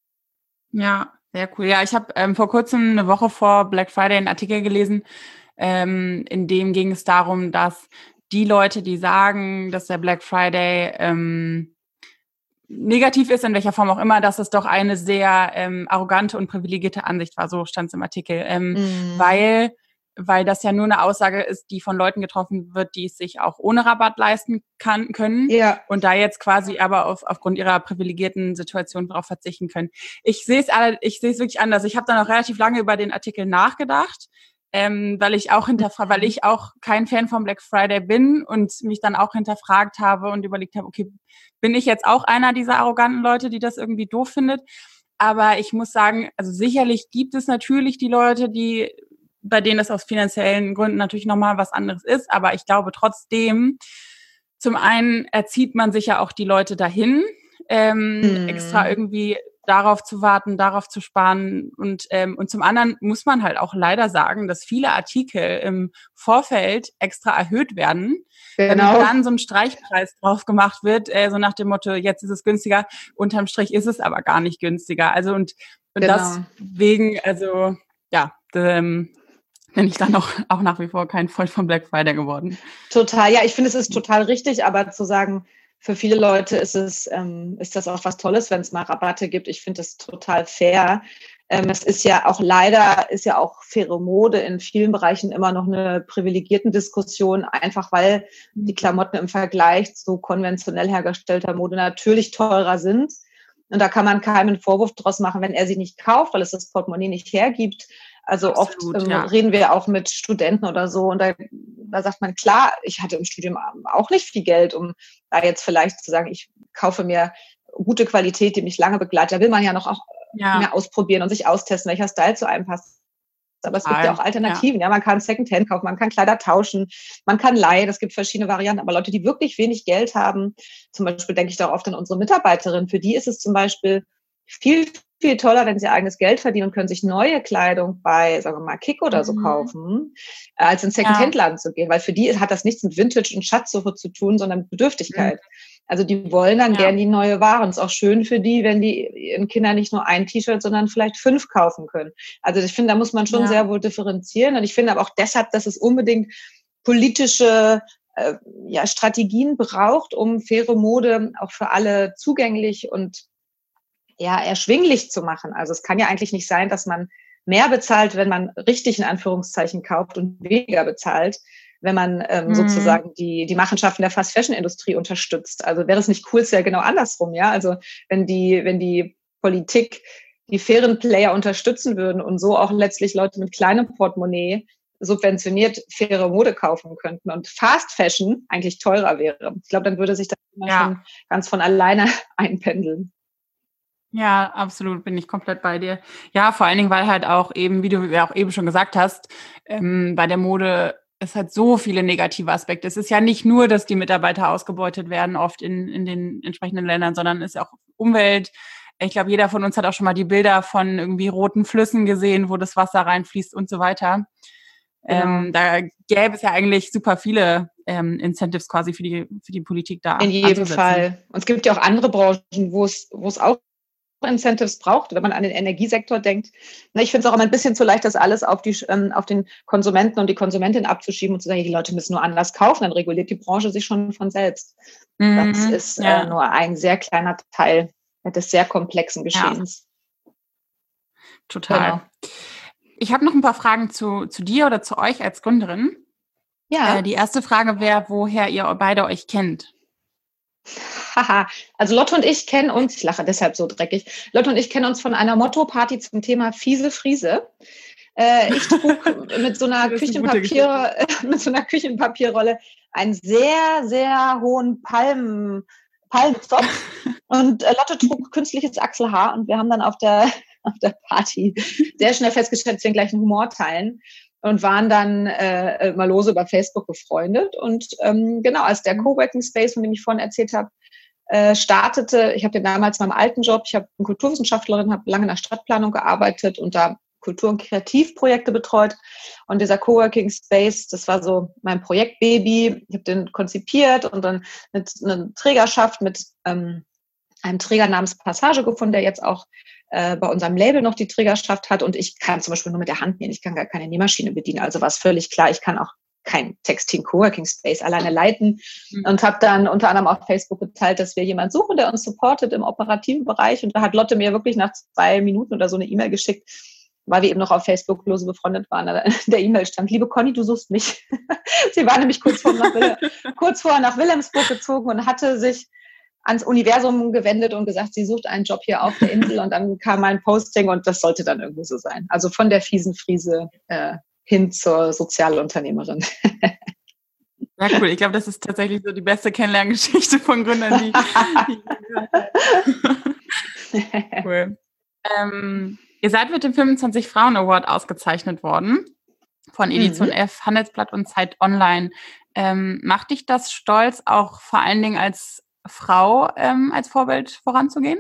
A: Ja, sehr cool. Ja, ich habe ähm, vor kurzem, eine Woche vor Black Friday, einen Artikel gelesen, Ähm, in dem ging es darum, dass die Leute, die sagen, dass der Black Friday ähm, negativ ist, in welcher Form auch immer, dass es doch eine sehr ähm, arrogante und privilegierte Ansicht war, so stand es im Artikel, ähm, mm. weil weil das ja nur eine Aussage ist, die von Leuten getroffen wird, die es sich auch ohne Rabatt leisten kann, können
B: ja.
A: und da jetzt quasi aber auf, aufgrund ihrer privilegierten Situation darauf verzichten können. Ich sehe es alle, ich sehe es wirklich anders. Ich habe da noch relativ lange über den Artikel nachgedacht, Ähm, weil ich auch hinterfrage, weil ich auch kein Fan von Black Friday bin und mich dann auch hinterfragt habe und überlegt habe, okay, bin ich jetzt auch einer dieser arroganten Leute, die das irgendwie doof findet? Aber ich muss sagen, also sicherlich gibt es natürlich die Leute, die, bei denen das aus finanziellen Gründen natürlich nochmal was anderes ist, aber ich glaube trotzdem, zum einen erzieht man sich ja auch die Leute dahin, ähm, hm. extra irgendwie darauf zu warten, darauf zu sparen und ähm, und zum anderen muss man halt auch leider sagen, dass viele Artikel im Vorfeld extra erhöht werden, genau. damit dann so ein Streichpreis drauf gemacht wird, äh, so nach dem Motto, jetzt ist es günstiger, unterm Strich ist es aber gar nicht günstiger. Also und, und genau. deswegen, also ja, ähm, bin ich dann auch, auch nach wie vor kein Freund von Black Friday geworden.
B: Total, ja, ich finde, es ist total richtig, aber zu sagen, für viele Leute ist es, ähm, ist das auch was Tolles, wenn es mal Rabatte gibt. Ich finde das total fair. Ähm, es ist ja auch leider, ist ja auch faire Mode in vielen Bereichen immer noch eine privilegierten Diskussion, einfach weil die Klamotten im Vergleich zu konventionell hergestellter Mode natürlich teurer sind. Und da kann man keinen Vorwurf draus machen, wenn er sie nicht kauft, weil es das Portemonnaie nicht hergibt. Also Absolut, oft ähm, ja. reden wir auch mit Studenten oder so und da, da sagt man, klar, ich hatte im Studium auch nicht viel Geld, um da jetzt vielleicht zu sagen, ich kaufe mir gute Qualität, die mich lange begleitet. Da will man ja noch auch
A: Ja.
B: mehr ausprobieren und sich austesten, welcher Style zu einem passt. Aber es gibt ja auch Alternativen. Ja. Ja, man kann Secondhand kaufen, man kann Kleider tauschen, man kann leihen. Es gibt verschiedene Varianten. Aber Leute, die wirklich wenig Geld haben, zum Beispiel denke ich da oft an unsere Mitarbeiterin, für die ist es zum Beispiel viel, viel toller, wenn sie eigenes Geld verdienen und können sich neue Kleidung bei, sagen wir mal, Kick oder so
A: Mhm.
B: kaufen, als in Secondhand-Laden zu gehen. Weil für die hat das nichts mit Vintage und Schatzsuche zu tun, sondern mit Bedürftigkeit. Also die wollen dann
A: Ja.
B: gern die neue Ware. Und es ist auch schön für die, wenn die ihren Kindern nicht nur ein T-Shirt, sondern vielleicht fünf kaufen können. Also ich finde, da muss man schon
A: Ja.
B: sehr wohl differenzieren. Und ich finde aber auch deshalb, dass es unbedingt politische äh, ja, Strategien braucht, um faire Mode auch für alle zugänglich und ja, erschwinglich zu machen. Also es kann ja eigentlich nicht sein, dass man mehr bezahlt, wenn man richtig in Anführungszeichen kauft und weniger bezahlt, wenn man ähm,
A: Mhm.
B: sozusagen die, die Machenschaften der Fast-Fashion-Industrie unterstützt. Also wäre es nicht cool, ist ja genau andersrum, ja. Also wenn die, wenn die Politik die fairen Player unterstützen würden und so auch letztlich Leute mit kleinem Portemonnaie subventioniert faire Mode kaufen könnten und Fast Fashion eigentlich teurer wäre. Ich glaube, dann würde sich das immer
A: Ja.
B: schon ganz von alleine einpendeln.
A: Ja, absolut, bin ich komplett bei dir. Ja, vor allen Dingen, weil halt auch eben, wie du ja auch eben schon gesagt hast, ähm, bei der Mode es halt so viele negative Aspekte. Es ist ja nicht nur, dass die Mitarbeiter ausgebeutet werden, oft in, in den entsprechenden Ländern, sondern es ist auch Umwelt. Ich glaube, jeder von uns hat auch schon mal die Bilder von irgendwie roten Flüssen gesehen, wo das Wasser reinfließt und so weiter.
B: Genau.
A: Ähm, da gäbe es ja eigentlich super viele ähm, Incentives quasi für die, für die Politik da
B: In jedem
A: anzusetzen.
B: Fall. Und es gibt ja auch andere Branchen, wo es, wo es auch Incentives braucht, wenn man an den Energiesektor denkt. Na, ich finde es auch immer ein bisschen zu leicht, das alles auf, die, ähm, auf den Konsumenten und die Konsumentin abzuschieben und zu sagen, die Leute müssen nur anders kaufen, dann reguliert die Branche sich schon von selbst.
A: Mhm,
B: Das ist
A: ja.
B: äh, nur ein sehr kleiner Teil des sehr komplexen Geschehens.
A: Total.
B: Genau.
A: Ich habe noch ein paar Fragen zu, zu dir oder zu euch als Gründerin.
B: Ja.
A: Äh, die erste Frage wäre, woher ihr beide euch kennt.
B: Haha, also Lotte und ich kennen uns, ich lache deshalb so dreckig, Lotte und ich kennen uns von einer Motto-Party zum Thema Fiese Friese. Äh, ich trug mit so einer
A: Das ist eine gute
B: Küchenpapier, mit so einer Küchenpapierrolle einen sehr, sehr hohen Palmen, Palmenzopf und äh, Lotte trug künstliches Achselhaar und wir haben dann auf der, auf der Party sehr schnell festgestellt, dass wir den gleichen Humor teilen. Und waren dann äh, mal lose über Facebook befreundet. Und ähm, genau, als der Coworking Space, von dem ich vorhin erzählt habe, äh, startete, ich habe den damals in meinem alten Job, ich habe eine Kulturwissenschaftlerin, habe lange in der Stadtplanung gearbeitet und da Kultur- und Kreativprojekte betreut. Und dieser Coworking Space, das war so mein Projektbaby. Ich habe den konzipiert und dann mit einer Trägerschaft mit ähm, einem Träger namens Passage gefunden, der jetzt auch äh, bei unserem Label noch die Trägerschaft hat. Und ich kann zum Beispiel nur mit der Hand nähen. Ich kann gar keine Nähmaschine bedienen. Also war es völlig klar, ich kann auch kein Textil-Coworking-Space alleine leiten. Mhm. Und habe dann unter anderem auf Facebook geteilt, dass wir jemanden suchen, der uns supportet im operativen Bereich. Und da hat Lotte mir wirklich nach zwei Minuten oder so eine E-Mail geschickt, weil wir eben noch auf Facebook lose befreundet waren. In der E-Mail stand, liebe Conny, du suchst mich. Sie war nämlich kurz vor, nach, kurz vorher nach Wilhelmsburg gezogen und hatte sich ans Universum gewendet und gesagt, sie sucht einen Job hier auf der Insel. Und dann kam mein Posting und das sollte dann irgendwie so sein. Also von der fiesen Friese äh, hin zur Sozialunternehmerin.
A: Ja, cool. Ich glaube, das ist tatsächlich so die beste Kennenlerngeschichte von Gründern, die, die ich gehört habe. Cool. Ähm, ihr seid mit dem fünfundzwanzig Frauen Award ausgezeichnet worden von Edition mhm. F, Handelsblatt und Zeit Online. Ähm, macht dich das stolz, auch vor allen Dingen als Frau ähm, als Vorbild voranzugehen?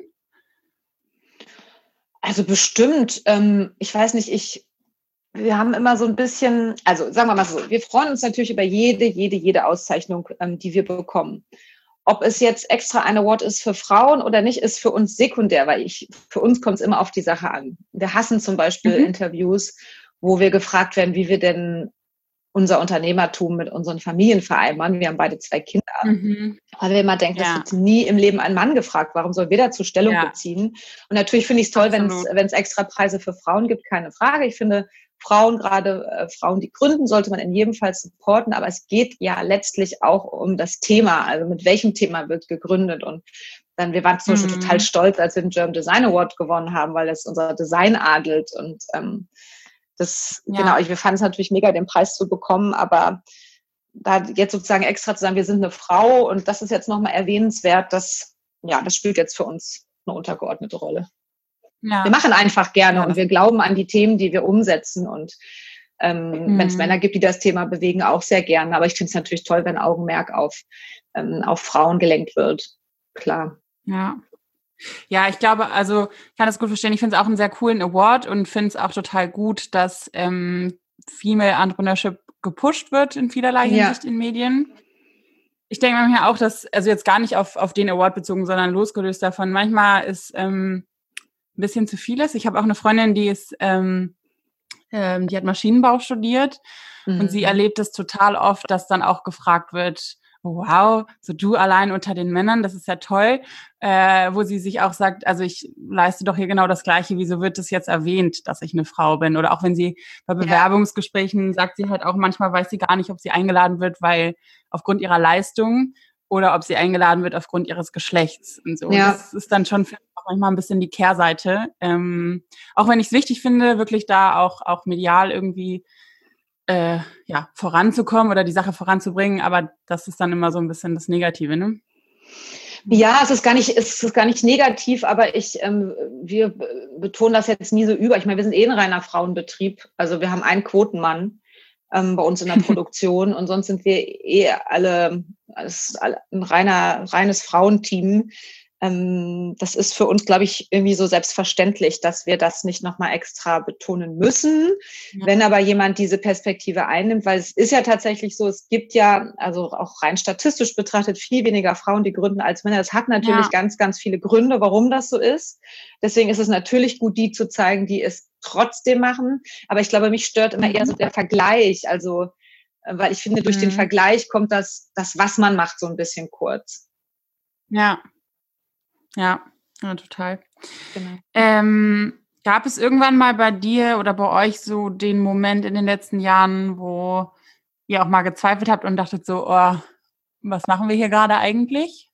B: Also bestimmt. Ähm, ich weiß nicht, ich wir haben immer so ein bisschen, also sagen wir mal so, wir freuen uns natürlich über jede, jede, jede Auszeichnung, ähm, die wir bekommen. Ob es jetzt extra ein Award ist für Frauen oder nicht, ist für uns sekundär, weil ich, für uns kommt es immer auf die Sache an. Wir hassen zum Beispiel mhm. Interviews, wo wir gefragt werden, wie wir denn unser Unternehmertum mit unseren Familien vereinbaren. Wir haben beide zwei Kinder. Mhm. Weil wir immer denken, ja. das wird nie im Leben ein Mann gefragt. Warum soll wir dazu Stellung ja. beziehen? Und natürlich finde ich es toll, wenn es extra Preise für Frauen gibt, keine Frage. Ich finde, Frauen, gerade äh, Frauen, die gründen, sollte man in jedem Fall supporten. Aber es geht ja letztlich auch um das Thema. Also mit welchem Thema wird gegründet? Und dann, wir waren zum mhm. Beispiel total stolz, als wir den German Design Award gewonnen haben, weil das unser Design adelt. Und ähm, das, ja. genau, ich, wir fanden es natürlich mega, den Preis zu bekommen. Aber da jetzt sozusagen extra zu sagen, wir sind eine Frau und das ist jetzt nochmal erwähnenswert, das ja, das spielt jetzt für uns eine untergeordnete Rolle.
A: Ja.
B: Wir machen einfach gerne
A: Ja,
B: und wir glauben an die Themen, die wir umsetzen. Und ähm,
A: Mhm.
B: wenn es Männer gibt, die das Thema bewegen, auch sehr gerne. Aber ich finde es natürlich toll, wenn Augenmerk auf, ähm, auf Frauen gelenkt wird. Klar.
A: Ja. Ja, ich glaube, also ich kann das gut verstehen. Ich finde es auch einen sehr coolen Award und finde es auch total gut, dass ähm, Female Entrepreneurship gepusht wird in vielerlei
B: Ja.
A: Hinsicht in Medien. Ich denke manchmal auch, dass, also jetzt gar nicht auf, auf den Award bezogen, sondern losgelöst davon, manchmal ist ähm, ein bisschen zu vieles. Ich habe auch eine Freundin, die ist, ähm, ähm, die hat Maschinenbau studiert
B: Mhm.
A: und sie erlebt es total oft, dass dann auch gefragt wird, wow, so du allein unter den Männern, das ist ja toll, äh, wo sie sich auch sagt, also ich leiste doch hier genau das Gleiche, wieso wird das jetzt erwähnt, dass ich eine Frau bin? Oder auch wenn sie bei Bewerbungsgesprächen sagt sie halt auch, manchmal weiß sie gar nicht, ob sie eingeladen wird, weil aufgrund ihrer Leistung oder ob sie eingeladen wird aufgrund ihres Geschlechts und so.
B: Ja.
A: Das ist dann schon auch manchmal ein bisschen die Kehrseite. Ähm, auch wenn ich es wichtig finde, wirklich da auch, auch medial irgendwie Äh, ja, voranzukommen oder die Sache voranzubringen, aber das ist dann immer so ein bisschen das Negative, ne?
B: Ja, es ist gar nicht, es ist gar nicht negativ, aber ich, ähm, wir betonen das jetzt nie so über. Ich meine, wir sind eh ein reiner Frauenbetrieb. Also wir haben einen Quotenmann ähm, bei uns in der Produktion und sonst sind wir eh alle, es ist ein reiner, reines Frauenteam. Ähm, das ist für uns, glaube ich, irgendwie so selbstverständlich, dass wir das nicht nochmal extra betonen müssen. Ja. Wenn aber jemand diese Perspektive einnimmt, weil es ist ja tatsächlich so, es gibt ja, also auch rein statistisch betrachtet, viel weniger Frauen, die gründen als Männer. Das hat natürlich ja. ganz, ganz viele Gründe, warum das so ist. Deswegen ist es natürlich gut, die zu zeigen, die es trotzdem machen. Aber ich glaube, mich stört immer eher so der Vergleich. Also, weil ich finde, durch mhm. den Vergleich kommt das, das, was man macht, so ein bisschen kurz.
A: Ja. Ja, ja, total. Genau. Ähm, gab es irgendwann mal bei dir oder bei euch so den Moment in den letzten Jahren, wo ihr auch mal gezweifelt habt und dachtet so, oh, was machen wir hier gerade eigentlich?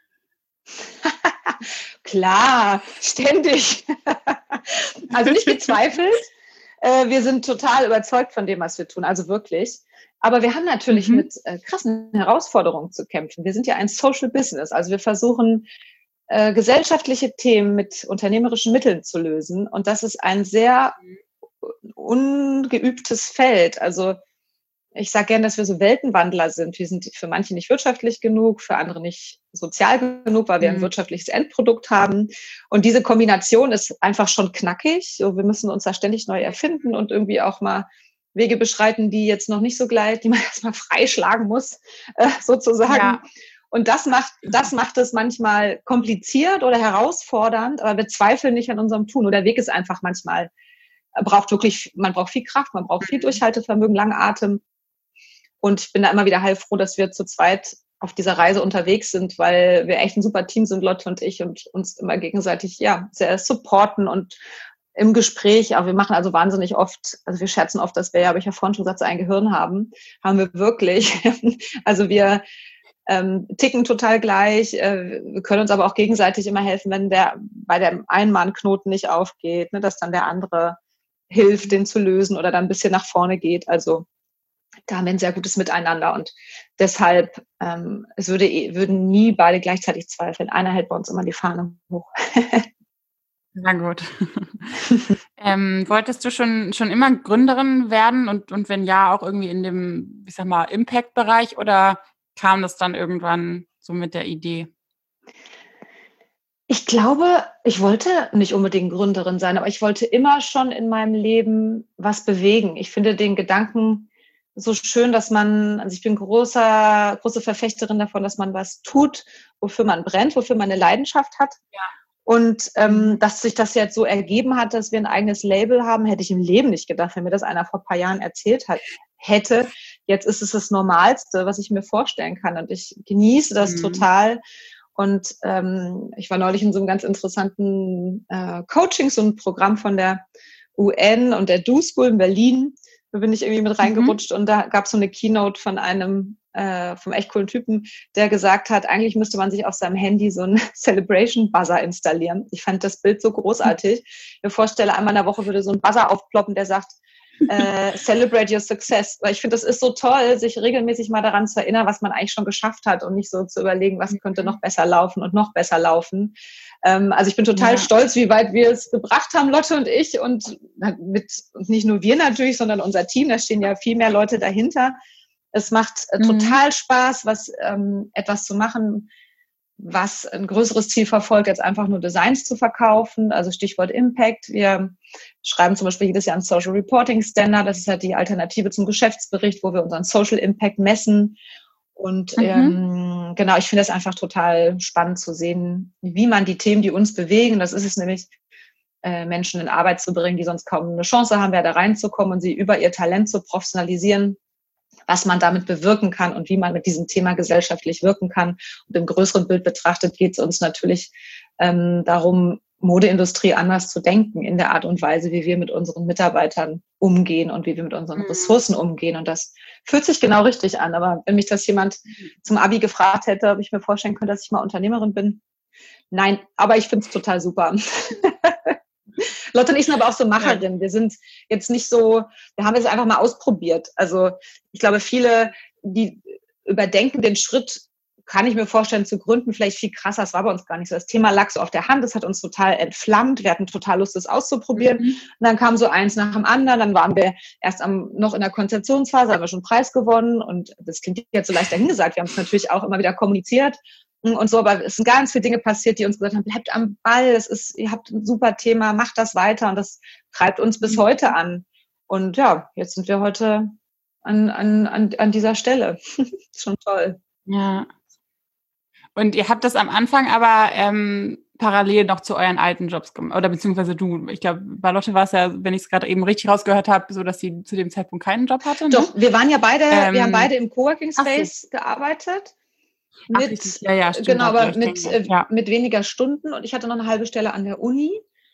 B: Klar, ständig. Also nicht gezweifelt. äh, wir sind total überzeugt von dem, was wir tun, also wirklich. Aber wir haben natürlich mhm. mit äh, krassen Herausforderungen zu kämpfen. Wir sind ja ein Social Business, also wir versuchen, Äh, gesellschaftliche Themen mit unternehmerischen Mitteln zu lösen. Und das ist ein sehr ungeübtes Feld. Also ich sage gerne, dass wir so Weltenwandler sind. Wir sind für manche nicht wirtschaftlich genug, für andere nicht sozial genug, weil wir mhm. ein wirtschaftliches Endprodukt haben. Und diese Kombination ist einfach schon knackig. So, wir müssen uns da ständig neu erfinden und irgendwie auch mal Wege beschreiten, die jetzt noch nicht so gleich, die man erstmal freischlagen muss, äh, sozusagen. Ja. Und das macht, das macht es manchmal kompliziert oder herausfordernd, aber wir zweifeln nicht an unserem Tun. Oder der Weg ist einfach manchmal, braucht wirklich, man braucht viel Kraft, man braucht viel Durchhaltevermögen, langen Atem. Und ich bin da immer wieder heilfroh, dass wir zu zweit auf dieser Reise unterwegs sind, weil wir echt ein super Team sind, Lotte und ich, und uns immer gegenseitig, ja, sehr supporten und im Gespräch, aber wir machen also wahnsinnig oft, also wir scherzen oft, dass wir, ja, habe ich ja vorhin schon gesagt, ein Gehirn haben, haben wir wirklich. Also wir Ähm, ticken total gleich. Äh, wir können uns aber auch gegenseitig immer helfen, wenn der bei dem einen Mal ein Knoten nicht aufgeht, ne, dass dann der andere hilft, den zu lösen oder dann ein bisschen nach vorne geht. Also da haben wir ein sehr gutes Miteinander und deshalb ähm, es würde, würden nie beide gleichzeitig zweifeln. Einer hält bei uns immer die Fahne hoch.
A: Na gut. ähm, wolltest du schon, schon immer Gründerin werden und, und wenn ja, auch irgendwie in dem, ich sag mal, Impact-Bereich oder kam das dann irgendwann so mit der Idee?
B: Ich glaube, ich wollte nicht unbedingt Gründerin sein, aber ich wollte immer schon in meinem Leben was bewegen. Ich finde den Gedanken so schön, dass man, also ich bin großer, große Verfechterin davon, dass man was tut, wofür man brennt, wofür man eine Leidenschaft hat. Ja. Und ähm, dass sich das jetzt so ergeben hat, dass wir ein eigenes Label haben, hätte ich im Leben nicht gedacht, wenn mir das einer vor ein paar Jahren erzählt hat, hätte. Jetzt ist es das Normalste, was ich mir vorstellen kann. Und ich genieße das mhm. total. Und ähm, ich war neulich in so einem ganz interessanten äh, Coaching, so ein Programm von der U N und der Do School in Berlin. Da bin ich irgendwie mit reingerutscht mhm. und da gab es so eine Keynote von einem äh, vom echt coolen Typen, der gesagt hat, eigentlich müsste man sich auf seinem Handy so einen Celebration-Buzzer installieren. Ich fand das Bild so großartig. Ich mir vorstelle, einmal in der Woche würde so ein Buzzer aufploppen, der sagt, äh, celebrate your success. Weil ich finde, das ist so toll, sich regelmäßig mal daran zu erinnern, was man eigentlich schon geschafft hat und nicht so zu überlegen, was könnte noch besser laufen und noch besser laufen. Ähm, also ich bin total ja. stolz, wie weit wir es gebracht haben, Lotte und ich, und mit und nicht nur wir natürlich, sondern unser Team, da stehen ja viel mehr Leute dahinter. Es macht äh, mhm. total Spaß, was ähm, etwas zu machen, was ein größeres Ziel verfolgt, als einfach nur Designs zu verkaufen. Also Stichwort Impact. Wir schreiben zum Beispiel jedes Jahr einen Social Reporting Standard. Das ist halt die Alternative zum Geschäftsbericht, wo wir unseren Social Impact messen. Und mhm. ähm, genau, ich finde es einfach total spannend zu sehen, wie man die Themen, die uns bewegen, das ist es nämlich, äh, Menschen in Arbeit zu bringen, die sonst kaum eine Chance haben, da reinzukommen und sie über ihr Talent zu professionalisieren, was man damit bewirken kann und wie man mit diesem Thema gesellschaftlich wirken kann. Und im größeren Bild betrachtet geht es uns natürlich ähm, darum, Modeindustrie anders zu denken in der Art und Weise, wie wir mit unseren Mitarbeitern umgehen und wie wir mit unseren mhm. Ressourcen umgehen. Und das fühlt sich genau richtig an. Aber wenn mich das jemand zum Abi gefragt hätte, ob ich mir vorstellen könnte, dass ich mal Unternehmerin bin, nein, aber ich finde es total super. Lotte und ich sind aber auch so Macherinnen. Wir sind jetzt nicht so, wir haben es einfach mal ausprobiert. Also ich glaube, viele, die überdenken den Schritt, kann ich mir vorstellen, zu gründen, vielleicht viel krasser. Das war bei uns gar nicht so. Das Thema lag so auf der Hand. Das hat uns total entflammt. Wir hatten total Lust, das auszuprobieren. Mhm. Und dann kam so eins nach dem anderen. Dann waren wir erst am, noch in der Konzeptionsphase, haben wir schon einen Preis gewonnen. Und das klingt jetzt so leicht dahingesagt. Wir haben es natürlich auch immer wieder kommuniziert und so. Aber es sind ganz viele Dinge passiert, die uns gesagt haben, bleibt am Ball. Das ist, ihr habt ein super Thema, macht das weiter. Und das treibt uns bis heute an. Und ja, jetzt sind wir heute an, an, an, an dieser Stelle. Schon toll.
A: Ja. Und ihr habt das am Anfang aber ähm, parallel noch zu euren alten Jobs gemacht, oder beziehungsweise du, ich glaube, bei Lotte war es ja, wenn ich es gerade eben richtig rausgehört habe, so, dass sie zu dem Zeitpunkt keinen Job hatte. Ne?
B: Doch, wir waren ja beide, ähm, wir haben beide im Coworking Space so. gearbeitet. Mit,
A: Ach, ja, ja, stimmt,
B: genau, aber mit, äh, ja. mit weniger Stunden, und ich hatte noch eine halbe Stelle an der Uni.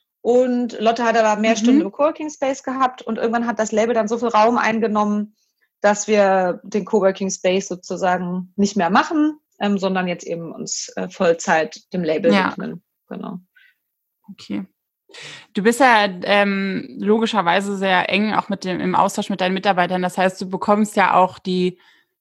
B: Und Lotte hat aber mehr mhm. Stunden im Coworking Space gehabt, und irgendwann hat das Label dann so viel Raum eingenommen, dass wir den Coworking Space sozusagen nicht mehr machen, Ähm, sondern jetzt eben uns äh, Vollzeit dem Label
A: ja.
B: widmen. Genau.
A: Okay. Du bist ja ähm, logischerweise sehr eng auch mit dem im Austausch mit deinen Mitarbeitern. Das heißt, du bekommst ja auch die,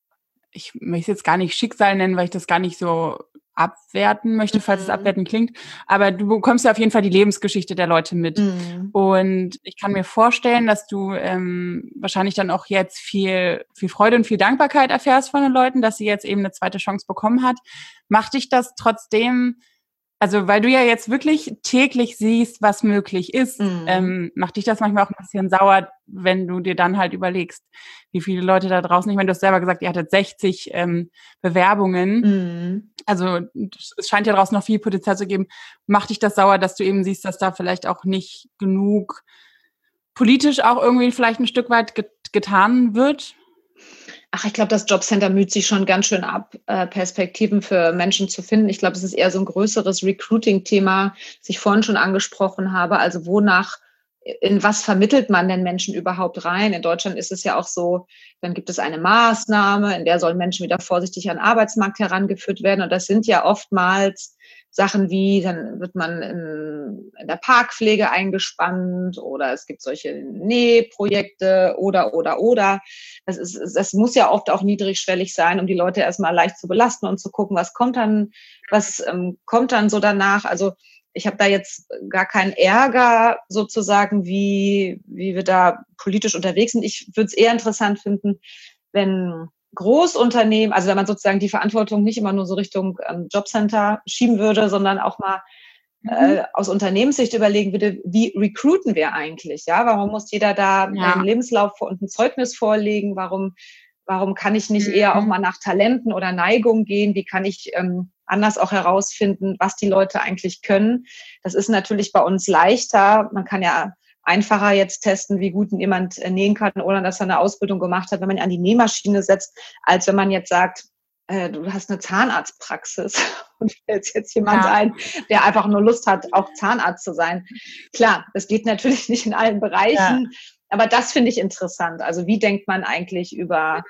A: ich möchte es jetzt gar nicht Schicksal nennen, weil ich das gar nicht so abwerten möchte, falls mhm. es abwertend klingt, aber du bekommst ja auf jeden Fall die Lebensgeschichte der Leute mit. Mhm. Und ich kann mir vorstellen, dass du ähm, wahrscheinlich dann auch jetzt viel, viel Freude und viel Dankbarkeit erfährst von den Leuten, dass sie jetzt eben eine zweite Chance bekommen hat. Macht dich das trotzdem, also weil du ja jetzt wirklich täglich siehst, was möglich ist, mhm. ähm, macht dich das manchmal auch ein bisschen sauer, wenn du dir dann halt überlegst, wie viele Leute da draußen, ich meine, du hast selber gesagt, ihr hattet sechzig ähm, Bewerbungen, mhm. also es scheint ja draußen noch viel Potenzial zu geben. Macht dich das sauer, dass du eben siehst, dass da vielleicht auch nicht genug politisch auch irgendwie vielleicht ein Stück weit get- getan wird?
B: Ach, ich glaube, das Jobcenter müht sich schon ganz schön ab, äh, Perspektiven für Menschen zu finden. Ich glaube, es ist eher so ein größeres Recruiting-Thema, das ich vorhin schon angesprochen habe. Also wonach, in was vermittelt man denn Menschen überhaupt rein? In Deutschland ist es ja auch so, dann gibt es eine Maßnahme, in der sollen Menschen wieder vorsichtig an den Arbeitsmarkt herangeführt werden. Und das sind ja oftmals Sachen wie, dann wird man in, in der Parkpflege eingespannt, oder es gibt solche Nähprojekte oder, oder, oder. Das ist, das muss ja oft auch niedrigschwellig sein, um die Leute erstmal leicht zu belasten und zu gucken, was kommt dann, was ähm, kommt dann so danach. Also ich habe da jetzt gar keinen Ärger sozusagen, wie, wie wir da politisch unterwegs sind. Ich würde es eher interessant finden, wenn Großunternehmen, also wenn man sozusagen die Verantwortung nicht immer nur so Richtung ähm, Jobcenter schieben würde, sondern auch mal mhm. äh, aus Unternehmenssicht überlegen würde, wie recruiten wir eigentlich? Ja, warum muss jeder da ja. einen Lebenslauf und ein Zeugnis vorlegen? Warum, warum kann ich nicht mhm. eher auch mal nach Talenten oder Neigungen gehen? Wie kann ich ähm, anders auch herausfinden, was die Leute eigentlich können? Das ist natürlich bei uns leichter. Man kann ja einfacher jetzt testen, wie gut jemand nähen kann, ohne dass er eine Ausbildung gemacht hat, wenn man ihn an die Nähmaschine setzt, als wenn man jetzt sagt, äh, du hast eine Zahnarztpraxis und stellst jetzt jemand ja. ein, der einfach nur Lust hat, auch Zahnarzt zu sein. Klar, das geht natürlich nicht in allen Bereichen, ja. aber das finde ich interessant. Also wie denkt man eigentlich über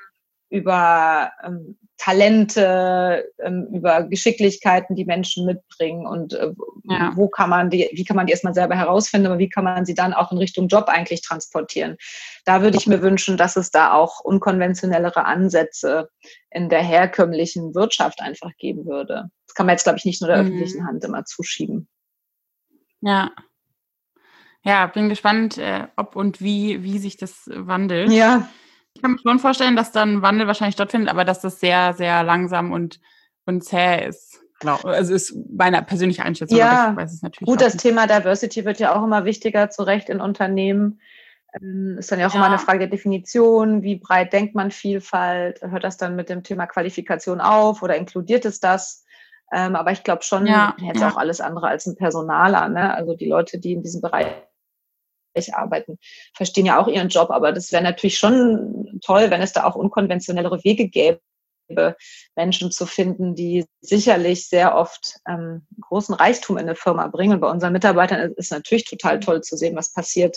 B: über ähm, Talente, ähm, über Geschicklichkeiten, die Menschen mitbringen und äh, ja. wo kann man die, wie kann man die erstmal selber herausfinden, aber wie kann man sie dann auch in Richtung Job eigentlich transportieren. Da würde ich mir wünschen, dass es da auch unkonventionellere Ansätze in der herkömmlichen Wirtschaft einfach geben würde. Das kann man jetzt, glaube ich, nicht nur der mhm. öffentlichen Hand immer zuschieben.
A: Ja. Ja, bin gespannt, äh, ob und wie, wie sich das wandelt.
B: Ja.
A: Ich kann mir schon vorstellen, dass dann ein Wandel wahrscheinlich stattfindet, aber dass das sehr, sehr langsam und, und zäh ist. Genau. Also ist meine persönliche Einschätzung.
B: Ja,
A: aber ich weiß es natürlich
B: gut, das Thema Diversity wird ja auch immer wichtiger, zu Recht in Unternehmen. Ähm, ist dann ja auch ja. immer eine Frage der Definition. Wie breit denkt man Vielfalt? Hört das dann mit dem Thema Qualifikation auf oder inkludiert es das? Ähm, aber ich glaube schon, ja, jetzt ja. auch alles andere als ein Personaler, ne? Also die Leute, die in diesem Bereich arbeiten, verstehen ja auch ihren Job, aber das wäre natürlich schon toll, wenn es da auch unkonventionellere Wege gäbe, Menschen zu finden, die sicherlich sehr oft ähm, großen Reichtum in eine Firma bringen. Und bei unseren Mitarbeitern ist es natürlich total toll zu sehen, was passiert,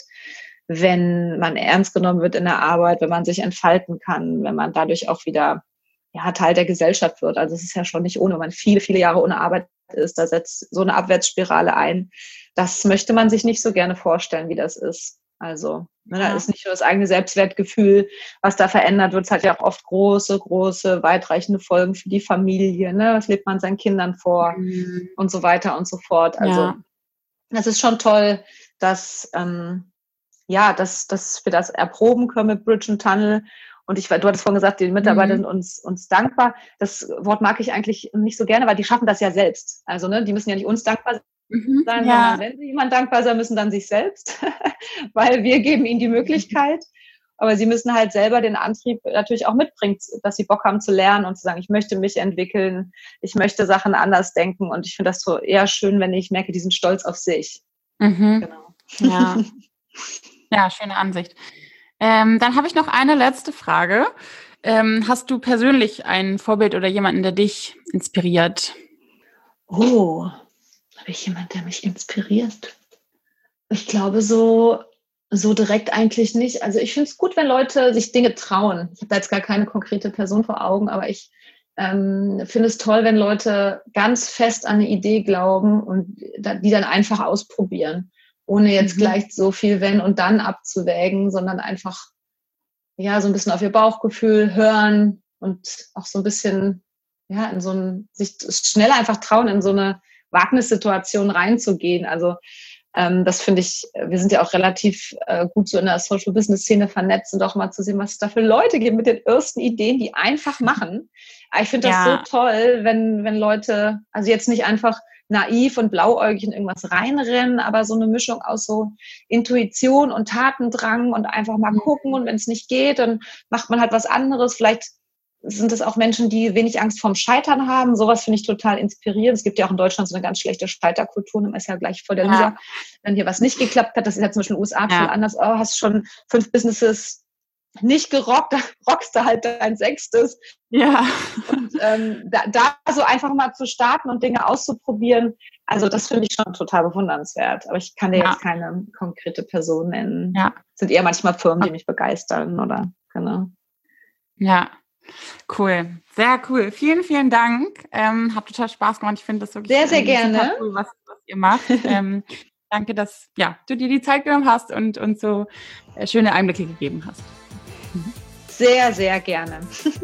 B: wenn man ernst genommen wird in der Arbeit, wenn man sich entfalten kann, wenn man dadurch auch wieder ja, Teil der Gesellschaft wird. Also es ist ja schon nicht ohne, wenn man viele, viele Jahre ohne Arbeit ist, da setzt so eine Abwärtsspirale ein. Das möchte man sich nicht so gerne vorstellen, wie das ist. Also ne, ja. da ist nicht nur das eigene Selbstwertgefühl, was da verändert wird. Es hat ja auch oft große, große, weitreichende Folgen für die Familie. Ne? Was lebt man seinen Kindern vor mhm. und so weiter und so fort. Also ja. das ist schon toll, dass, ähm, ja, dass, dass wir das erproben können mit Bridge and Tunnel. Und ich, du hattest vorhin gesagt, die Mitarbeiter mhm. sind uns, uns dankbar. Das Wort mag ich eigentlich nicht so gerne, weil die schaffen das ja selbst. Also ne, die müssen ja nicht uns dankbar mhm. sein, ja. sondern wenn sie jemand dankbar sein müssen, dann sich selbst. Weil wir geben ihnen die Möglichkeit. Aber sie müssen halt selber den Antrieb natürlich auch mitbringen, dass sie Bock haben zu lernen und zu sagen, ich möchte mich entwickeln, ich möchte Sachen anders denken. Und ich finde das so eher schön, wenn ich merke, die sind stolz auf sich.
A: Mhm. Genau. Ja. ja, schöne Ansicht. Ähm, dann habe ich noch eine letzte Frage. Ähm, hast du persönlich ein Vorbild oder jemanden, der dich inspiriert?
B: Oh, habe ich jemanden, der mich inspiriert? Ich glaube so, so direkt eigentlich nicht. Also ich finde es gut, wenn Leute sich Dinge trauen. Ich habe da jetzt gar keine konkrete Person vor Augen, aber ich ähm, finde es toll, wenn Leute ganz fest an eine Idee glauben und die dann einfach ausprobieren. Ohne jetzt mhm. gleich so viel wenn und dann abzuwägen, sondern einfach ja so ein bisschen auf ihr Bauchgefühl hören und auch so ein bisschen ja in so ein sich schnell einfach trauen, in so eine Wagnissituation reinzugehen. Also ähm, das finde ich, wir sind ja auch relativ äh, gut so in der Social Business Szene vernetzt und auch mal zu sehen, was es da für Leute gibt mit den ersten Ideen, die einfach machen. Aber ich finde das ja. so toll, wenn wenn Leute also jetzt nicht einfach naiv und blauäugig in irgendwas reinrennen, aber so eine Mischung aus so Intuition und Tatendrang und einfach mal gucken und wenn es nicht geht, dann macht man halt was anderes. Vielleicht sind es auch Menschen, die wenig Angst vorm Scheitern haben. Sowas finde ich total inspirierend. Es gibt ja auch in Deutschland so eine ganz schlechte Scheiterkultur. Man ist ja gleich voll der Loser. Ja. Wenn hier was nicht geklappt hat, das ist ja zum Beispiel in den U S A ja. viel anders. Oh, hast schon fünf Businesses nicht gerockt, da rockst du halt dein sechstes.
A: Ja.
B: Und ähm, da, da so einfach mal zu starten und Dinge auszuprobieren, also das finde ich schon total bewundernswert. Aber ich kann dir ja. jetzt keine konkrete Person nennen.
A: Ja.
B: Es sind eher manchmal Firmen, die mich begeistern, oder? Genau.
A: Ja, cool. Sehr cool. Vielen, vielen Dank. Ähm, hat total Spaß gemacht. Ich finde das wirklich
B: sehr, sehr gerne.
A: Super cool, was, was ihr macht. ähm, danke, dass ja, du dir die Zeit genommen hast und uns so äh, schöne Einblicke gegeben hast.
B: Sehr, sehr gerne.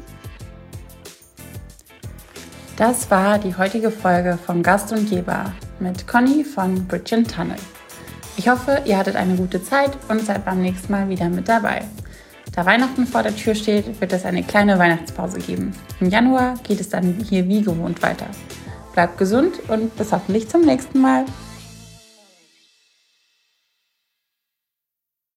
A: Das war die heutige Folge von Gast und Geber mit Conny von Bridge and Tunnel. Ich hoffe, ihr hattet eine gute Zeit und seid beim nächsten Mal wieder mit dabei. Da Weihnachten vor der Tür steht, wird es eine kleine Weihnachtspause geben. Im Januar geht es dann hier wie gewohnt weiter. Bleibt gesund und bis hoffentlich zum nächsten Mal.